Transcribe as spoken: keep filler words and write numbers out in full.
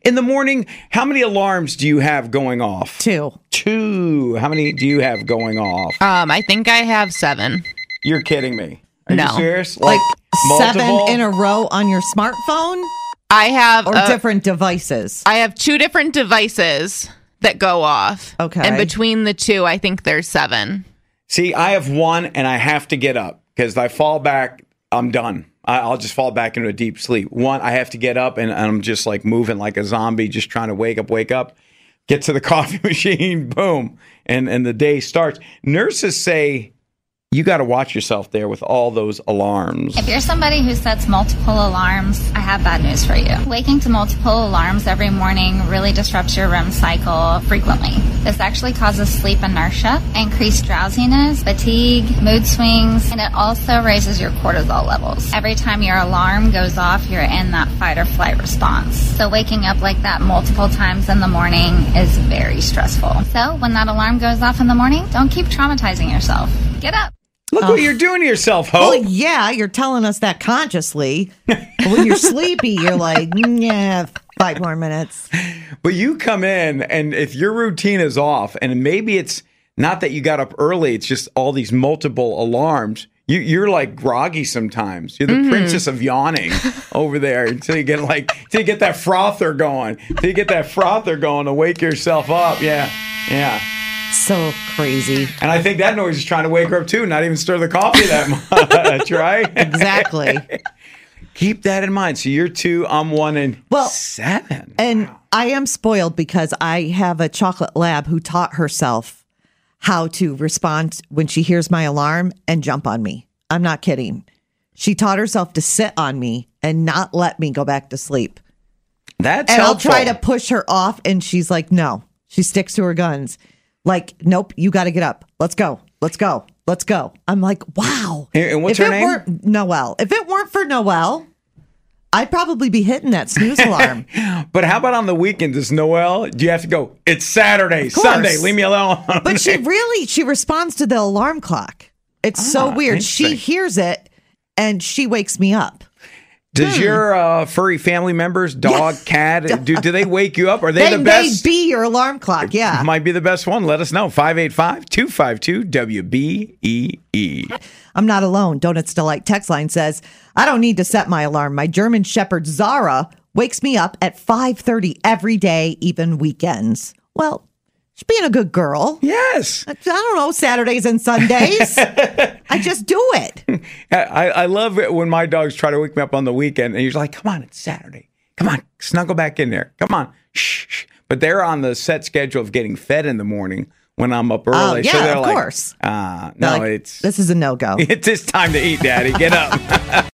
In the morning, how many alarms do you have going off? Two. Two. How many do you have going off? Um, I think I have seven. You're kidding me. Are No. you serious? Like, multiple? seven in a row on your smartphone I have or uh, different devices? I have two different devices that go off. Okay. And between the two, I think there's seven. See, I have one, and I have to get up because if I fall back, I'm done. I- I'll just fall back into a deep sleep. One, I have to get up, and I'm just like moving like a zombie, just trying to wake up, wake up, get to the coffee machine, boom, and, and the day starts. Nurses say you got to watch yourself there with all those alarms. If you're somebody who sets multiple alarms, I have bad news for you. Waking to multiple alarms every morning really disrupts your R E M cycle frequently. This actually causes sleep inertia, increased drowsiness, fatigue, mood swings, and it also raises your cortisol levels. Every time your alarm goes off, you're in that fight or flight response. So waking up like that multiple times in the morning is very stressful. So when that alarm goes off in the morning, don't keep traumatizing yourself. Get up. Look what you're doing to yourself, Hope. Well, yeah, you're telling us that consciously. But when you're sleepy, you're like, yeah, five more minutes. But you come in, and if your routine is off, and maybe it's not that you got up early, it's just all these multiple alarms. You, you're like groggy sometimes. You're the Mm-hmm. princess of yawning over there until you get like until you get that frother going. Until you get that frother going to wake yourself up. Yeah, yeah. So crazy. And I think that noise is trying to wake her up too. Not even stir the coffee that much, right? Exactly. Keep that in mind. So you're two, I'm one, and Well, seven. And I am spoiled because I have a chocolate lab who taught herself how to respond when she hears my alarm and jump on me. I'm not kidding. She taught herself to sit on me and not let me go back to sleep. That's And helpful. I'll try to push her off, and she's like, no. She sticks to her guns. Like, nope, you got to get up. Let's go. Let's go. Let's go. I'm like, wow. And- and what's if her it name? Weren't, Noelle. If it weren't for Noelle, I'd probably be hitting that snooze alarm. But how about on the weekend? Does Noelle, do you have to go, it's Saturday, course. Sunday, leave me alone? But she really, she responds to the alarm clock. It's so Ah, weird. She interesting. hears it and she wakes me up. Does your uh, furry family members, dog, cat, do, do they wake you up? Are they, They the may best? be your alarm clock. Yeah. Might be the best one. Let us know. five eight five, two five two, W B E E. I'm not alone. Donuts Delight text line says, I don't need to set my alarm. My German Shepherd Zara wakes me up at five thirty every day, even weekends. Well, she's being a good girl. Yes. I don't know, Saturdays and Sundays. I just do it. I, I love it when my dogs try to wake me up on the weekend and you're like, come on, it's Saturday. Come on, snuggle back in there. Come on. Shh, shh. But they're on the set schedule of getting fed in the morning when I'm up early. Oh, yeah, so they're of like, course. Uh, no, Like, it's this is a no-go. it's just time to eat, Daddy. Get up.